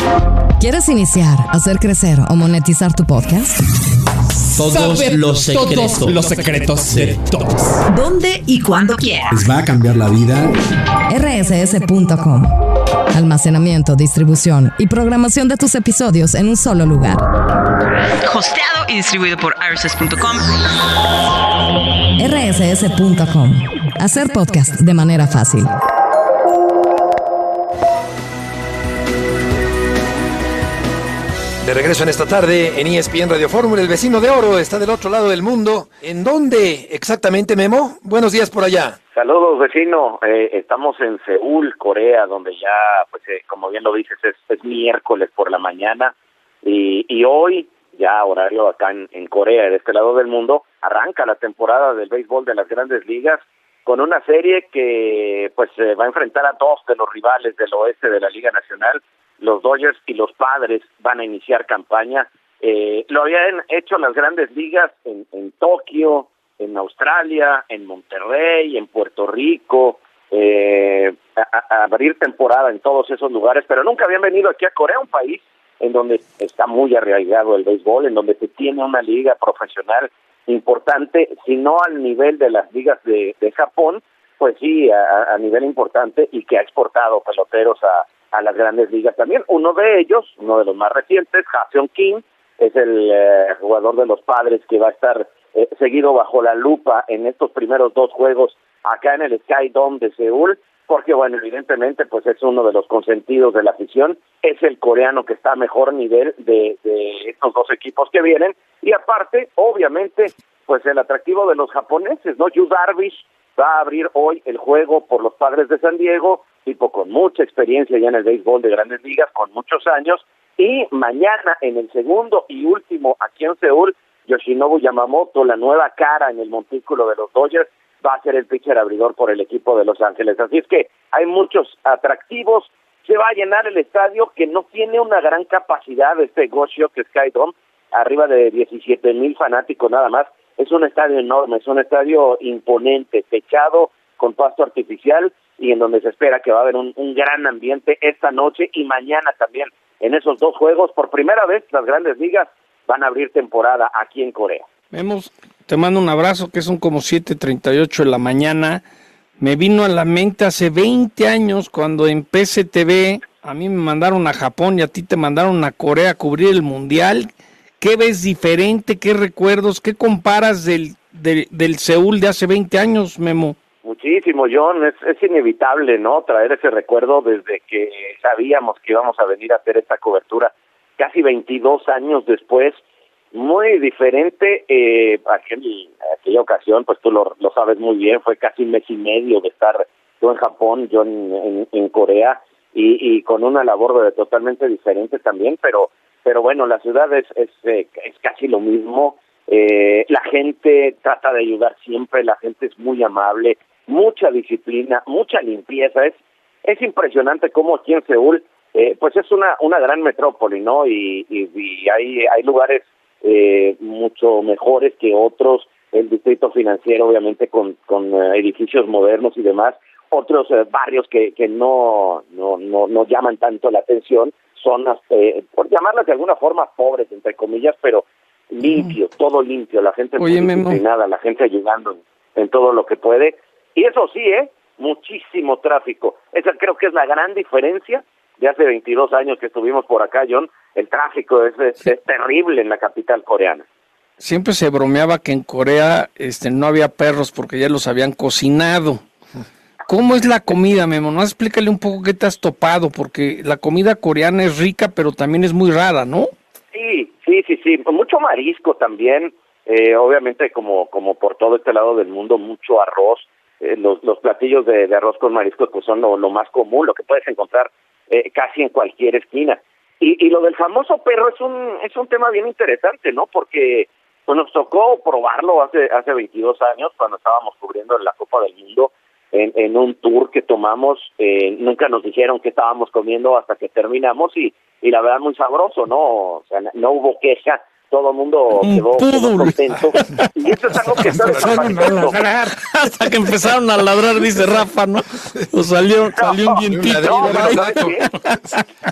¿Quieres iniciar, hacer crecer o monetizar tu podcast? Todos Saber los secretos. Todos los secretos de todos. ¿Dónde y cuándo quieras? Les va a cambiar la vida. R S S punto com. Almacenamiento, distribución y programación de tus episodios en un solo lugar. Hosteado y distribuido por R S S punto com. R S S punto com. Hacer podcast de manera fácil. De regreso en esta tarde en E S P N Radio Fórmula, el vecino de oro está del otro lado del mundo. ¿En dónde exactamente, Memo? Buenos días por allá. Saludos, vecino. Eh, estamos en Seúl, Corea, donde ya, pues, eh, como bien lo dices, es, es miércoles por la mañana. Y, y hoy, ya horario acá en, en Corea, de este lado del mundo, arranca la temporada del béisbol de las Grandes Ligas con una serie que, pues, eh, va a enfrentar a dos de los rivales del oeste de la Liga Nacional. Los Dodgers y los Padres van a iniciar campaña. Eh, lo habían hecho las Grandes Ligas en, en Tokio, en Australia, en Monterrey, en Puerto Rico, eh, a, a abrir temporada en todos esos lugares, pero nunca habían venido aquí a Corea, un país en donde está muy arraigado el béisbol, en donde se tiene una liga profesional importante, si no al nivel de las ligas de, de Japón, pues sí, a, a nivel importante, y que ha exportado peloteros a a las Grandes Ligas también. Uno de ellos, uno de los más recientes, Ha-Seong Kim, es el eh, jugador de los Padres que va a estar eh, seguido bajo la lupa en estos primeros dos juegos acá en el Sky Dome de Seúl, porque bueno, evidentemente pues es uno de los consentidos de la afición, es el coreano que está a mejor nivel de, de estos dos equipos que vienen, y aparte, obviamente, pues el atractivo de los japoneses, ¿no? Yu Darvish va a abrir hoy el juego por los Padres de San Diego, tipo con mucha experiencia ya en el béisbol de Grandes Ligas, con muchos años, y mañana en el segundo y último aquí en Seúl, Yoshinobu Yamamoto, la nueva cara en el montículo de los Dodgers, va a ser el pitcher abridor por el equipo de Los Ángeles. Así es que hay muchos atractivos, se va a llenar el estadio que no tiene una gran capacidad, este Goshok Sky Dome, arriba de diecisiete mil fanáticos nada más. Es un estadio enorme, es un estadio imponente, techado con pasto artificial, y en donde se espera que va a haber un, un gran ambiente esta noche y mañana también. En esos dos juegos, por primera vez, las Grandes Ligas van a abrir temporada aquí en Corea. Vemos, te mando un abrazo, que son como siete treinta y ocho de la mañana. Me vino a la mente hace veinte años, cuando en P C T V a mí me mandaron a Japón y a ti te mandaron a Corea a cubrir el Mundial. ¿Qué ves diferente? ¿Qué recuerdos? ¿Qué comparas del, del, del Seúl de hace veinte años, Memo? Muchísimo, John, es, es inevitable, ¿no?, traer ese recuerdo desde que sabíamos que íbamos a venir a hacer esta cobertura casi veintidós años después, muy diferente. Eh, aquel, aquella ocasión, pues tú lo, lo sabes muy bien, fue casi un mes y medio de estar yo en Japón, yo en, en, en Corea, y, y con una labor de, totalmente diferente también, pero pero bueno, la ciudad es, es, eh, es casi lo mismo. Eh, la gente trata de ayudar siempre, la gente es muy amable, mucha disciplina, mucha limpieza. Es es impresionante cómo aquí en Seúl, eh, pues es una una gran metrópoli, ¿no? Y, y, y hay hay lugares eh, mucho mejores que otros. El distrito financiero, obviamente, con con eh, edificios modernos y demás. Otros eh, barrios que que no no no no llaman tanto la atención, zonas, eh, por llamarlas de alguna forma pobres, entre comillas, pero limpio, mm. todo limpio, la gente Oye, muy disciplinada, la gente ayudando en, en todo lo que puede. Y eso sí, ¿eh? Muchísimo tráfico. Esa creo que es la gran diferencia de hace veintidós años que estuvimos por acá, John. El tráfico es, es, es terrible en la capital coreana. Siempre se bromeaba que en Corea este, no había perros porque ya los habían cocinado. ¿Cómo es la comida, Memo? No, explícale un poco qué te has topado, porque la comida coreana es rica, pero también es muy rara, ¿no? Sí, sí, sí, sí. Mucho marisco también. Eh, obviamente, como como por todo este lado del mundo, mucho arroz. Eh, los, los platillos de, de arroz con mariscos pues son lo, lo más común, lo que puedes encontrar eh, casi en cualquier esquina. Y, y lo del famoso perro es un es un tema bien interesante, ¿no? Porque pues, nos tocó probarlo hace hace veintidós años cuando estábamos cubriendo la Copa del Mundo. En, en un tour que tomamos, eh, nunca nos dijeron qué estábamos comiendo hasta que terminamos y, y la verdad muy sabroso, ¿no? O sea, no hubo queja, todo el mundo quedó, quedó contento. Y eso es algo que está desapareciendo. Hasta que empezaron a ladrar, dice Rafa, ¿no? O salió, salió un dientito. No, no,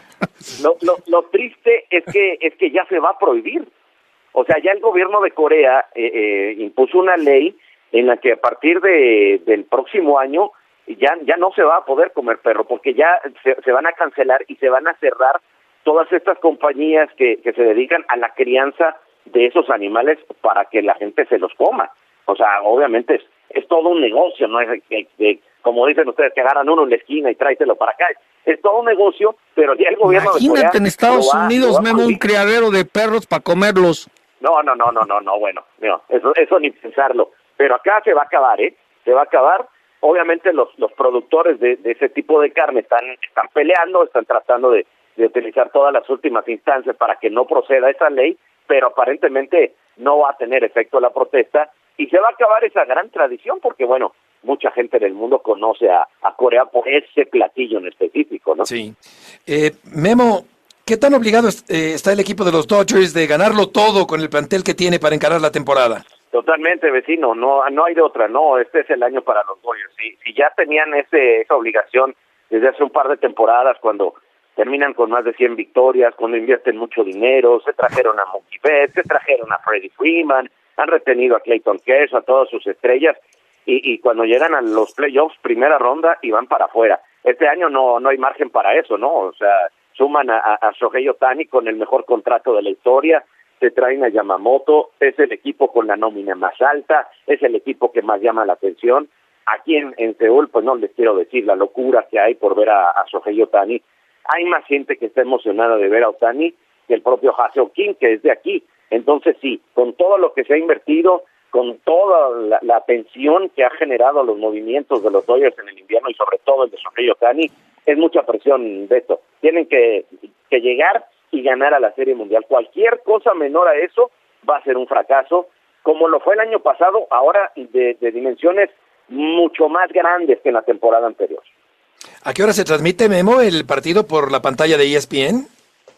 lo, lo, lo triste es que es que ya se va a prohibir. O sea, ya el gobierno de Corea eh, eh, impuso una ley en la que a partir de del próximo año ya ya no se va a poder comer perro, porque ya se, se van a cancelar y se van a cerrar todas estas compañías que, que se dedican a la crianza de esos animales para que la gente se los coma. O sea, obviamente es, es todo un negocio, no es que, que, como dicen ustedes, que agarran uno en la esquina y tráetelo para acá. Es todo un negocio, pero ya el gobierno Imagínate de Corea en Estados lo va, Unidos, lo va Memo, un criadero de perros para comerlos. No, no, no, no, no, no, bueno, no, eso, eso ni pensarlo. Pero acá se va a acabar, ¿eh? Se va a acabar. Obviamente los los productores de, de ese tipo de carne están están peleando, están tratando de, de utilizar todas las últimas instancias para que no proceda esa ley, pero aparentemente no va a tener efecto la protesta y se va a acabar esa gran tradición porque, bueno, mucha gente del mundo conoce a, a Corea por ese platillo en específico, ¿no? Sí. Eh, Memo, ¿qué tan obligado es, eh, está el equipo de los Dodgers de ganarlo todo con el plantel que tiene para encarar la temporada? Totalmente, vecino, no no hay de otra, no, este es el año para los Dodgers. Si, si ya tenían ese esa obligación desde hace un par de temporadas, cuando terminan con más de cien victorias, cuando invierten mucho dinero, se trajeron a Mookie Betts, se trajeron a Freddie Freeman, han retenido a Clayton Kershaw, a todas sus estrellas, y, y cuando llegan a los playoffs, primera ronda, y van para afuera. Este año no no hay margen para eso, ¿no? O sea, suman a, a, a Shohei Ohtani con el mejor contrato de la historia, se traen a Yamamoto, es el equipo con la nómina más alta, es el equipo que más llama la atención. Aquí en, en Seúl, pues no les quiero decir la locura que hay por ver a, a Shohei Ohtani. Hay más gente que está emocionada de ver a Ohtani que el propio Ha-Seong Kim, que es de aquí. Entonces sí, con todo lo que se ha invertido, con toda la, la atención que ha generado los movimientos de los Dodgers en el invierno y sobre todo el de Shohei Ohtani, es mucha presión de esto. Tienen que, que llegar y ganar a la Serie Mundial. Cualquier cosa menor a eso va a ser un fracaso, como lo fue el año pasado, ahora de, de dimensiones mucho más grandes que en la temporada anterior. ¿A qué hora se transmite, Memo, el partido por la pantalla de E S P N?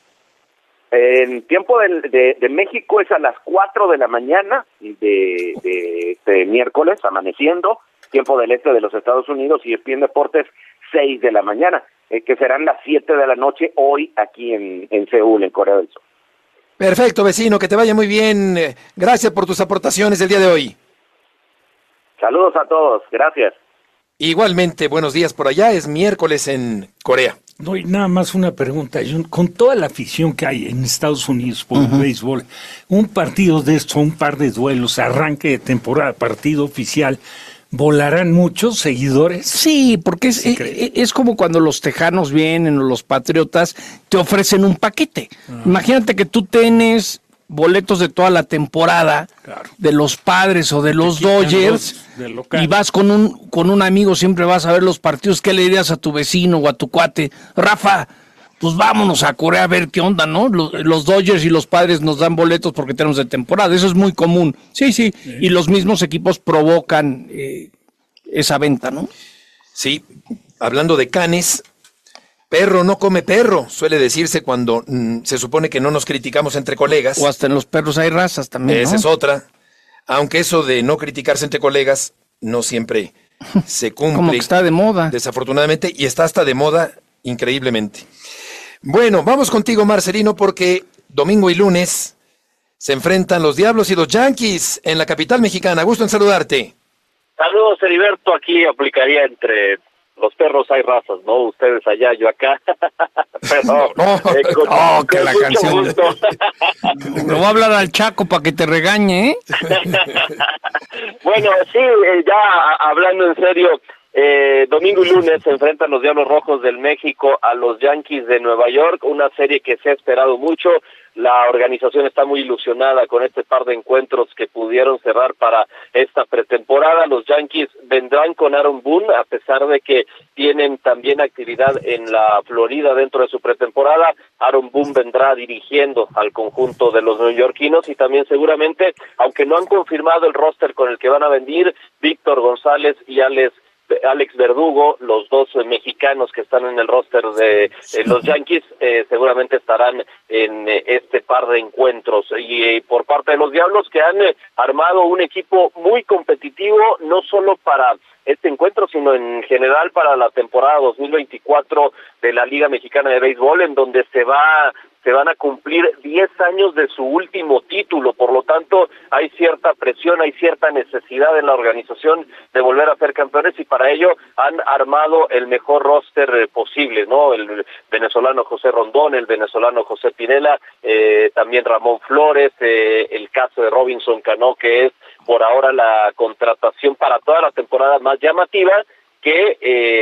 En tiempo de, de, de México es a las cuatro de la mañana de, de, de miércoles, amaneciendo, tiempo del este de los Estados Unidos, y E S P N Deportes seis de la mañana, eh, que serán las siete de la noche hoy aquí en, en Seúl, en Corea del Sur. Perfecto, vecino, que te vaya muy bien. Gracias por tus aportaciones el día de hoy. Saludos a todos, gracias. Igualmente, buenos días por allá, es miércoles en Corea. No, y nada más una pregunta, John, con toda la afición que hay en Estados Unidos por uh-huh. el béisbol, un partido de estos, un par de duelos, arranque de temporada, partido oficial, ¿volarán muchos seguidores? Sí, porque es, es, es como cuando los tejanos vienen o los patriotas te ofrecen un paquete. Uh-huh. Imagínate que tú tienes boletos de toda la temporada, claro, de los Padres o de los Dodgers, y vas con un con un amigo, siempre vas a ver los partidos. ¿Qué le dirías a tu vecino o a tu cuate? Rafa, pues vámonos a Corea a ver qué onda, ¿no? Los, los Dodgers y los Padres nos dan boletos porque tenemos de temporada, eso es muy común. Sí, sí, sí. Y los mismos equipos provocan eh, esa venta, ¿no? Sí, hablando de canes, perro no come perro, suele decirse cuando mm, se supone que no nos criticamos entre colegas. O hasta en los perros hay razas también, Esa ¿no? es otra. Aunque eso de no criticarse entre colegas no siempre se cumple. Como que está de moda. Desafortunadamente, y está hasta de moda increíblemente. Bueno, vamos contigo, Marcelino, porque domingo y lunes se enfrentan los Diablos y los Yankees en la capital mexicana. Gusto en saludarte. Saludos, Heriberto. Aquí aplicaría entre los perros hay razas, ¿no? Ustedes allá, yo acá. Pero, no, eh, con, no, que con la mucho canción. gusto. Le voy a hablar al Chaco para que te regañe, ¿eh? Bueno, sí, eh, ya hablando en serio, eh, domingo y lunes se enfrentan los Diablos Rojos del México a los Yankees de Nueva York, una serie que se ha esperado mucho. La organización está muy ilusionada con este par de encuentros que pudieron cerrar para esta pretemporada. Los Yankees vendrán con Aaron Boone, a pesar de que tienen también actividad en la Florida dentro de su pretemporada. Aaron Boone vendrá dirigiendo al conjunto de los neoyorquinos y también seguramente, aunque no han confirmado el roster con el que van a venir, Víctor González y Alex Alex Verdugo, los dos eh, mexicanos que están en el roster de eh, los Yankees, eh, seguramente estarán en eh, este par de encuentros. Y eh, por parte de los Diablos, que han eh, armado un equipo muy competitivo, no solo para este encuentro, sino en general para la temporada dos mil veinticuatro de la Liga Mexicana de Béisbol, en donde se va se van a cumplir diez años de su último título. Por lo tanto, hay cierta presión, hay cierta necesidad en la organización de volver a ser campeones, y para ello han armado el mejor roster eh, posible, ¿no? El venezolano José Rondón, el venezolano José Pinela, eh, también Ramón Flores, eh, el caso de Robinson Cano, que es por ahora la contratación para toda la temporada más llamativa, que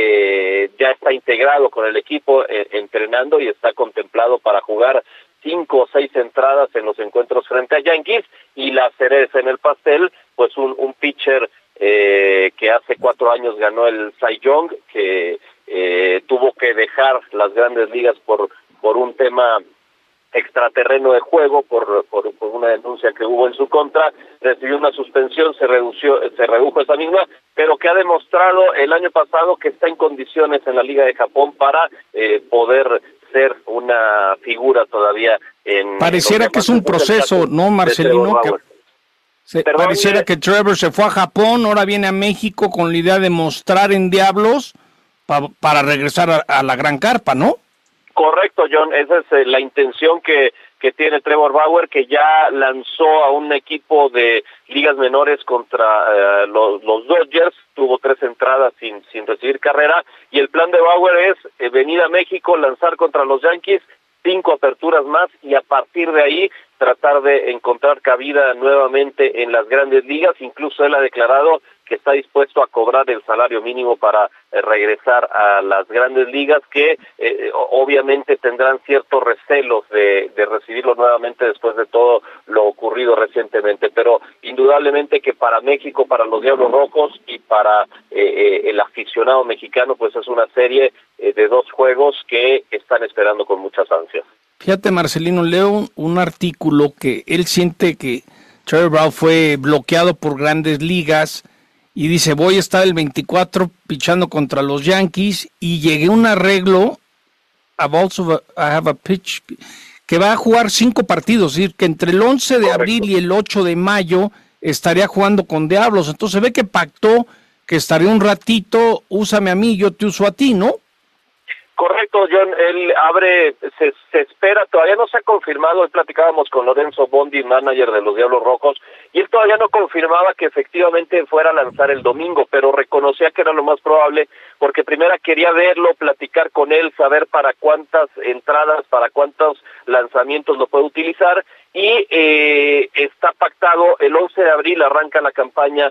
eh, ya está integrado con el equipo eh, entrenando y está contemplado para jugar cinco o seis entradas en los encuentros frente a Yankees. Y la cereza en el pastel, pues un, un pitcher eh, que hace cuatro años ganó el Cy Young, que eh, tuvo que dejar las grandes ligas por, por un tema extraterreno de juego, por, por, por una denuncia que hubo en su contra, recibió una suspensión, se redució, se redujo esa misma, pero que ha demostrado el año pasado que está en condiciones en la Liga de Japón para eh, poder ser una figura todavía en... Pareciera que es un proceso, ¿no, Marcelino? Que se, Perdón, pareciera mire. que Trevor se fue a Japón, ahora viene a México con la idea de mostrar en Diablos pa, para regresar a, a la gran carpa, ¿no? Correcto, John, esa es eh, la intención que, que tiene Trevor Bauer, que ya lanzó a un equipo de ligas menores contra eh, los, los Dodgers, tuvo tres entradas sin, sin recibir carrera, y el plan de Bauer es eh, venir a México, lanzar contra los Yankees, cinco aperturas más, y a partir de ahí tratar de encontrar cabida nuevamente en las grandes ligas. Incluso él ha declarado que está dispuesto a cobrar el salario mínimo para eh, regresar a las grandes ligas, que eh, obviamente tendrán ciertos recelos de, de recibirlo nuevamente después de todo lo ocurrido recientemente, pero indudablemente que para México, para los Diablos Rojos y para eh, eh, el aficionado mexicano, pues es una serie eh, de dos juegos que están esperando con muchas ansias. Fíjate, Marcelino, leo un, un artículo que él siente que Trevor Bauer fue bloqueado por grandes ligas, y dice, voy a estar el veinticuatro pichando contra los Yankees, y llegué a un arreglo, I've also I have a pitch, que va a jugar cinco partidos, es decir, que entre el once de abril y el ocho de mayo estaría jugando con Diablos. Entonces se ve que pactó que estaría un ratito, úsame a mí, yo te uso a ti, ¿no? Correcto, John, él abre, se, se espera, todavía no se ha confirmado, hoy platicábamos con Lorenzo Bondi, manager de los Diablos Rojos, y él todavía no confirmaba que efectivamente fuera a lanzar el domingo, pero reconocía que era lo más probable, porque primero quería verlo, platicar con él, saber para cuántas entradas, para cuántos lanzamientos lo puede utilizar, y eh, está pactado el once de abril, arranca la campaña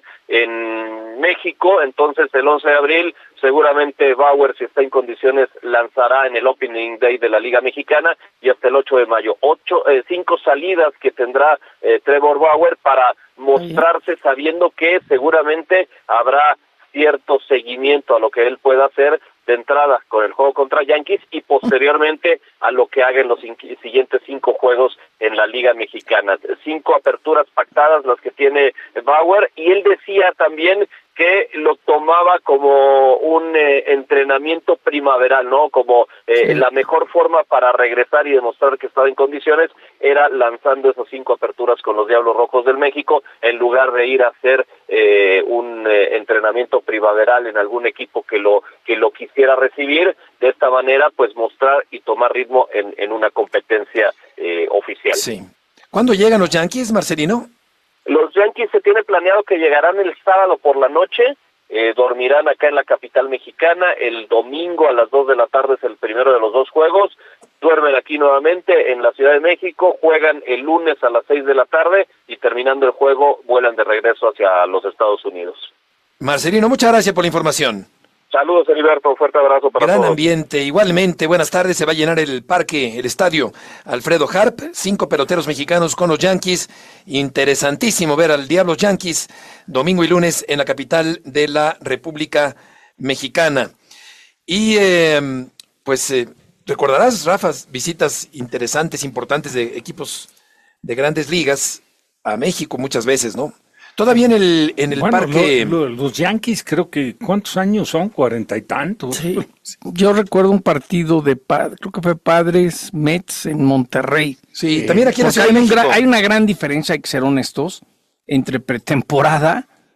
en México, entonces el once de abril seguramente Bauer, si está en condiciones, lanzará en el Opening Day de la Liga Mexicana, y hasta el ocho de mayo. Ocho, eh, cinco salidas que tendrá eh, Trevor Bauer para mostrarse, sabiendo que seguramente habrá cierto seguimiento a lo que él pueda hacer de entrada con el juego contra Yankees y posteriormente a lo que haga en los siguientes cinco juegos en la Liga Mexicana. Cinco aperturas pactadas las que tiene Bauer, y él decía también que lo tomaba como un eh, entrenamiento primaveral, ¿no? Como eh, sí. La mejor forma para regresar y demostrar que estaba en condiciones era lanzando esas cinco aperturas con los Diablos Rojos del México, en lugar de ir a hacer eh, un eh, entrenamiento primaveral en algún equipo que lo que lo quisiera recibir. De esta manera, pues mostrar y tomar ritmo en, en una competencia eh, oficial. Sí. ¿Cuándo llegan los Yankees, Marcelino? Los Yankees se tiene planeado que llegarán el sábado por la noche, eh, dormirán acá en la capital mexicana, el domingo a las dos de la tarde es el primero de los dos juegos, duermen aquí nuevamente en la Ciudad de México, juegan el lunes a las seis de la tarde y terminando el juego vuelan de regreso hacia los Estados Unidos. Marcelino, muchas gracias por la información. Saludos, Heriberto, un fuerte abrazo para Gran todos. Gran ambiente, igualmente, buenas tardes, se va a llenar el parque, el estadio Alfredo Harp, cinco peloteros mexicanos con los Yankees, interesantísimo ver al Diablos Yankees domingo y lunes en la capital de la República Mexicana. Y eh, pues eh, recordarás, Rafa, visitas interesantes, importantes de equipos de grandes ligas a México muchas veces, ¿no? Todavía en el, en el bueno, parque... Lo, lo, los Yankees creo que, ¿cuántos años son? Cuarenta y tantos. Sí. Yo recuerdo un partido de, creo que fue Padres Mets en Monterrey. Sí, eh, también aquí en la Ciudad hay, de un México. Gran, hay una gran diferencia, hay que ser honestos, entre pretemporada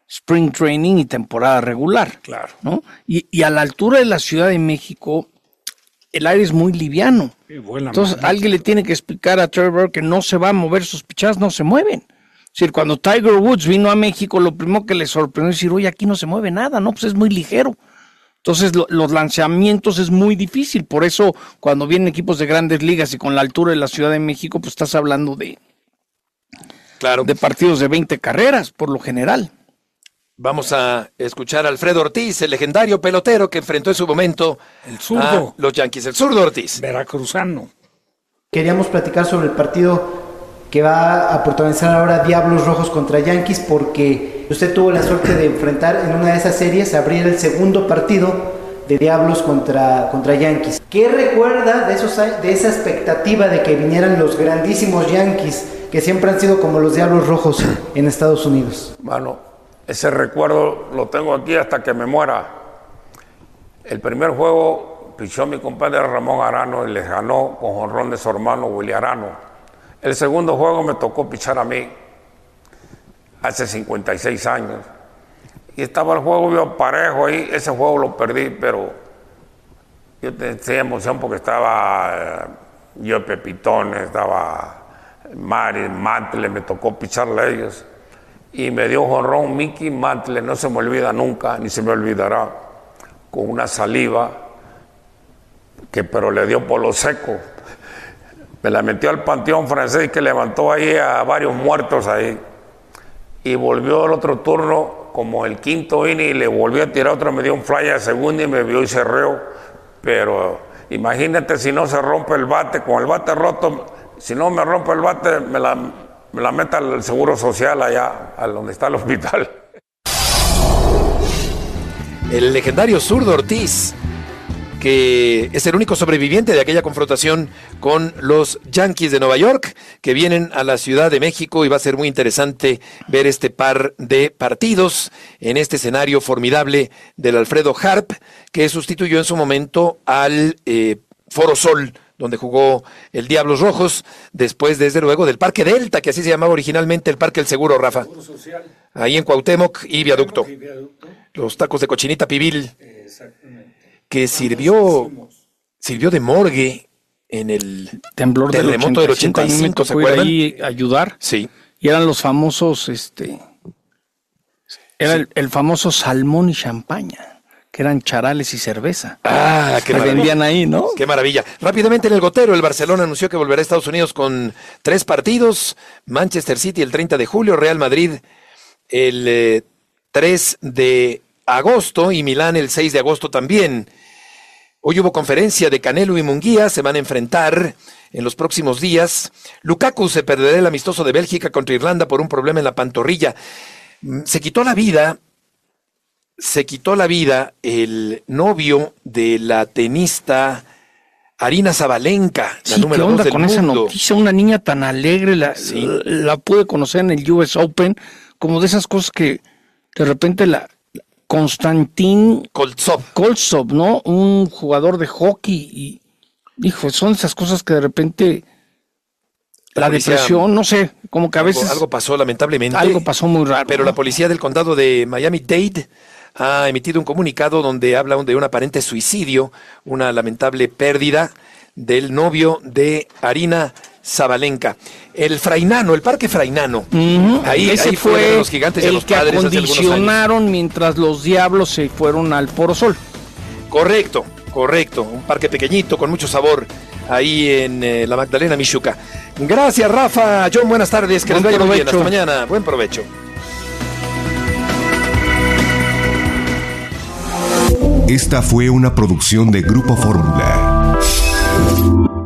spring training y temporada regular. Claro. ¿No? Y, y a la altura de la Ciudad de México, el aire es muy liviano. Entonces, manita. Alguien le tiene que explicar a Trevor que no se va a mover, sus pichadas no se mueven. Es decir, cuando Tiger Woods vino a México, lo primero que le sorprendió es decir, oye, aquí no se mueve nada, ¿no? Pues es muy ligero. Entonces, lo, los lanzamientos es muy difícil. Por eso, cuando vienen equipos de grandes ligas y con la altura de la Ciudad de México, pues estás hablando de, claro. de partidos de veinte carreras, por lo general. Vamos a escuchar a Alfredo Ortiz, el legendario pelotero que enfrentó en su momento el zurdo. a los Yankees. El zurdo Ortiz. Veracruzano. Queríamos platicar sobre el partido que va a protagonizar ahora Diablos Rojos contra Yankees, porque usted tuvo la suerte de enfrentar en una de esas series, abrir el segundo partido de Diablos contra, contra Yankees. ¿Qué recuerda de, esos, de esa expectativa de que vinieran los grandísimos Yankees, que siempre han sido como los Diablos Rojos en Estados Unidos? Bueno, ese recuerdo lo tengo aquí hasta que me muera. El primer juego pichó mi compadre Ramón Arano y les ganó con jonrón de su hermano Willy Arano. El segundo juego me tocó pichar a mí, hace cincuenta y seis años. Y estaba el juego bien parejo ahí, ese juego lo perdí, pero yo tenía emoción porque estaba eh, yo Pepitón, estaba Mari, Mantle, me tocó picharle a ellos. Y me dio jonrón Mickey Mantle, no se me olvida nunca, ni se me olvidará, con una saliva, que pero le dio polo seco. Me la metió al panteón francés que levantó ahí a varios muertos ahí. Y volvió el otro turno, como el quinto inning, y le volvió a tirar otro, me dio un fly a segunda y me vio y cerreo. Pero imagínate si no se rompe el bate, con el bate roto, si no me rompe el bate, me la... me la meta al Seguro Social allá, a donde está el hospital. El legendario zurdo Ortiz, que es el único sobreviviente de aquella confrontación con los Yankees de Nueva York, que vienen a la Ciudad de México, y va a ser muy interesante ver este par de partidos en este escenario formidable del Alfredo Harp, que sustituyó en su momento al eh, Foro Sol, donde jugó el Diablos Rojos, después, desde luego, del Parque Delta, que así se llamaba originalmente el Parque El Seguro, Rafa. Seguro Social. Ahí en Cuauhtémoc y Viaducto. Cuauhtémoc y Viaducto. Los tacos de cochinita pibil. Exactamente. Que sirvió, sirvió de morgue en el temblor del terremoto del ochenta y cinco, ¿se acuerdan? Ahí a ayudar. Sí. Y eran los famosos, este... Era sí. el, el famoso salmón y champaña, que eran charales y cerveza. Ah, qué maravilla. Vendían ahí, ¿no? Qué maravilla. Rápidamente en el gotero, el Barcelona anunció que volverá a Estados Unidos con tres partidos. Manchester City el treinta de julio, Real Madrid el eh, tres de agosto y Milán el seis de agosto también. Hoy hubo conferencia de Canelo y Munguía, se van a enfrentar en los próximos días. Lukaku se perderá el amistoso de Bélgica contra Irlanda por un problema en la pantorrilla. Se quitó la vida... Se quitó la vida el novio de la tenista Aryna Sabalenka, la sí, número ¿qué onda dos del con mundo? Esa noticia? Una niña tan alegre, la, sí. la, la pude conocer en el U S Open, como de esas cosas que de repente la Konstantin Koltsov, Koltsov, ¿no? Un jugador de hockey y, hijo, son esas cosas que de repente la, la policía, depresión, no sé, como que a veces algo, algo pasó lamentablemente. Algo pasó muy raro. Pero ¿no? la policía del condado de Miami-Dade ha emitido un comunicado donde habla de un aparente suicidio, una lamentable pérdida del novio de Aryna Sabalenka. El Frainano, el Parque Frainano. Uh-huh. Ahí, Ese ahí fue los gigantes y el los que padres acondicionaron mientras los Diablos se fueron al Foro Sol. Correcto, correcto. Un parque pequeñito con mucho sabor ahí en eh, la Magdalena Michuca. Gracias, Rafa. John, buenas tardes. Que les vaya muy bien. Hasta mañana. Buen provecho. Esta fue una producción de Grupo Fórmula.